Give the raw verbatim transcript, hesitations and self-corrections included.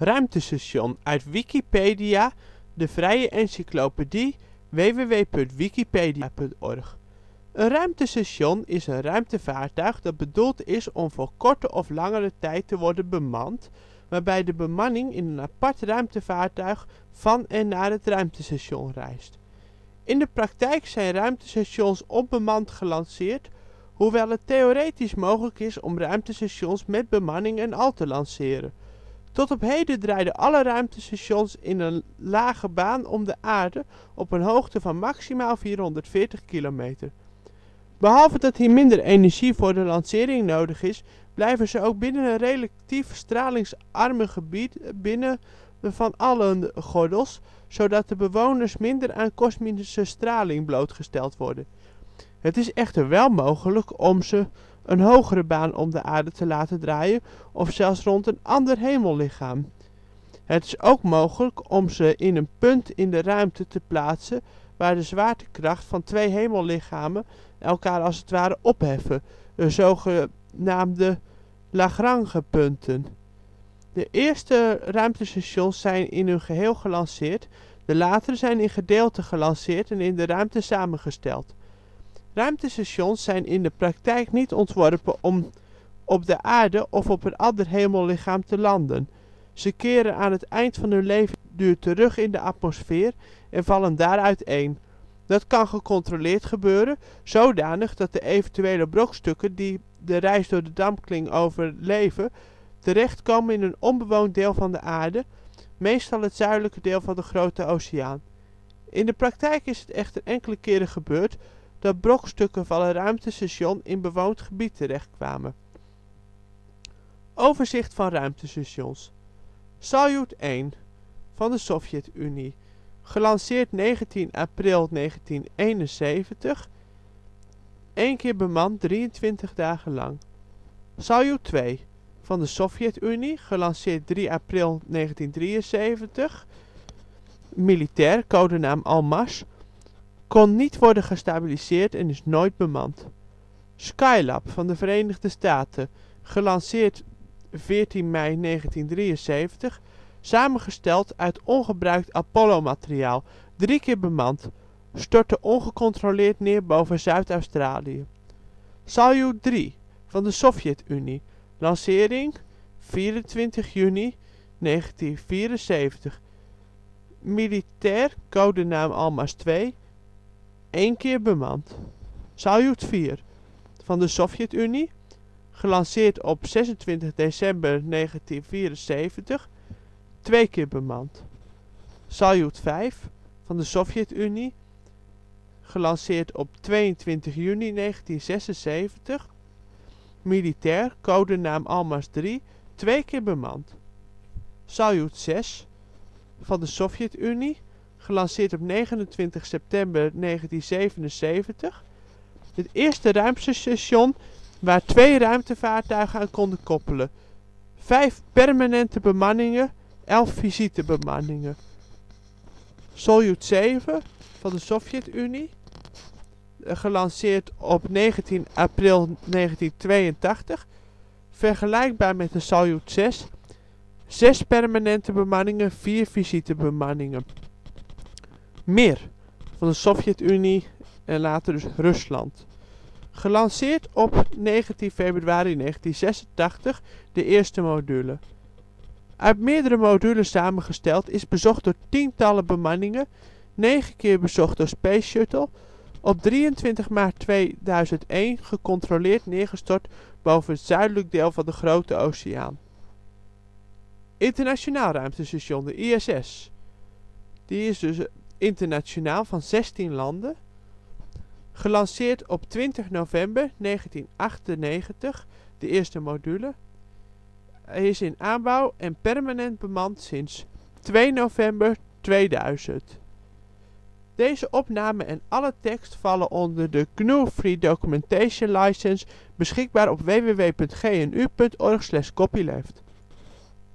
Ruimtestation, uit Wikipedia, de vrije encyclopedie. w w w punt wikipedia punt org. Een ruimtestation is een ruimtevaartuig dat bedoeld is om voor korte of langere tijd te worden bemand, waarbij de bemanning in een apart ruimtevaartuig van en naar het ruimtestation reist. In de praktijk zijn ruimtestations onbemand gelanceerd, hoewel het theoretisch mogelijk is om ruimtestations met bemanning en al te lanceren. Tot op heden draaiden alle ruimtestations in een lage baan om de aarde op een hoogte van maximaal vierhonderdveertig kilometer. Behalve dat hier minder energie voor de lancering nodig is, blijven ze ook binnen een relatief stralingsarme gebied binnen van alle gordels, zodat de bewoners minder aan kosmische straling blootgesteld worden. Het is echter wel mogelijk om ze een hogere baan om de aarde te laten draaien of zelfs rond een ander hemellichaam. Het is ook mogelijk om ze in een punt in de ruimte te plaatsen waar de zwaartekracht van twee hemellichamen elkaar als het ware opheffen, de zogenaamde Lagrangepunten. De eerste ruimtestations zijn in hun geheel gelanceerd, de latere zijn in gedeelten gelanceerd en in de ruimte samengesteld. Ruimtestations zijn in de praktijk niet ontworpen om op de aarde of op een ander hemellichaam te landen. Ze keren aan het eind van hun levensduur terug in de atmosfeer en vallen daar uiteen. Dat kan gecontroleerd gebeuren, zodanig dat de eventuele brokstukken die de reis door de dampkring overleven, terechtkomen in een onbewoond deel van de aarde, meestal het zuidelijke deel van de Grote Oceaan. In de praktijk is het echter enkele keren gebeurd dat brokstukken van een ruimtestation in bewoond gebied terechtkwamen. Overzicht van ruimtestations. Saljut één van de Sovjet-Unie, gelanceerd negentien april negentien eenenzeventig, één keer bemand drieëntwintig dagen lang. Saljut twee van de Sovjet-Unie, gelanceerd drie april negentien drieënzeventig, militair, codenaam Almaz, kon niet worden gestabiliseerd en is nooit bemand. Skylab van de Verenigde Staten, gelanceerd veertien mei negentien drieënzeventig, samengesteld uit ongebruikt Apollo-materiaal, drie keer bemand, stortte ongecontroleerd neer boven Zuid-Australië. Saljut drie van de Sovjet-Unie, lancering vierentwintig juni negentien vierenzeventig, militair, codenaam Almaz twee, één keer bemand. Saljut vier van de Sovjet-Unie, gelanceerd op zesentwintig december negentien vierenzeventig, twee keer bemand. Saljut vijf van de Sovjet-Unie, gelanceerd op tweeëntwintig juni negentien zesenzeventig, militair, codenaam Almaz drie, twee keer bemand. Saljut zes van de Sovjet-Unie, gelanceerd op negenentwintig september negentien zevenenzeventig, het eerste ruimtestation waar twee ruimtevaartuigen aan konden koppelen. Vijf permanente bemanningen, elf visitebemanningen. Saljut zeven van de Sovjet-Unie, gelanceerd op negentien april negentien tweeëntachtig, vergelijkbaar met de Saljut zes, zes permanente bemanningen, vier visitebemanningen. Mir van de Sovjet-Unie en later dus Rusland, gelanceerd op negentien februari negentien zesentachtig, de eerste module. Uit meerdere modules samengesteld, is bezocht door tientallen bemanningen, negen keer bezocht door Space Shuttle, op drieëntwintig maart tweeduizend één gecontroleerd neergestort boven het zuidelijk deel van de Grote Oceaan. Internationaal ruimtestation, de I S S. Die is dus internationaal van zestien landen. Gelanceerd op twintig november negentien achtennegentig, de eerste module. Hij is in aanbouw en permanent bemand sinds twee november tweeduizend. Deze opname en alle tekst vallen onder de G N U Free Documentation License, beschikbaar op w w w punt g n u punt org slash copyleft.